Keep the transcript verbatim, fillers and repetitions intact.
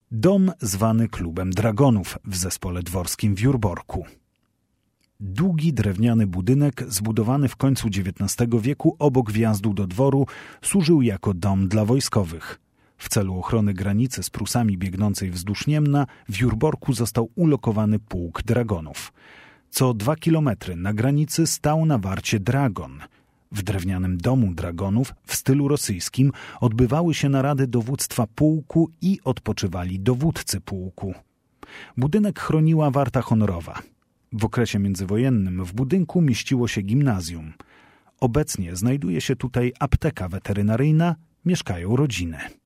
Dom zwany Klubem Dragonów w zespole dworskim w Jurborku. Długi drewniany budynek zbudowany w końcu dziewiętnastego wieku obok wjazdu do dworu służył jako dom dla wojskowych. W celu ochrony granicy z Prusami biegnącej wzdłuż Niemna w Jurborku został ulokowany pułk dragonów. Co dwa kilometry na granicy stał na warcie dragon. W drewnianym domu dragonów w stylu rosyjskim odbywały się narady dowództwa pułku i odpoczywali dowódcy pułku. Budynek chroniła warta honorowa. W okresie międzywojennym w budynku mieściło się gimnazjum. Obecnie znajduje się tutaj apteka weterynaryjna, mieszkają rodziny.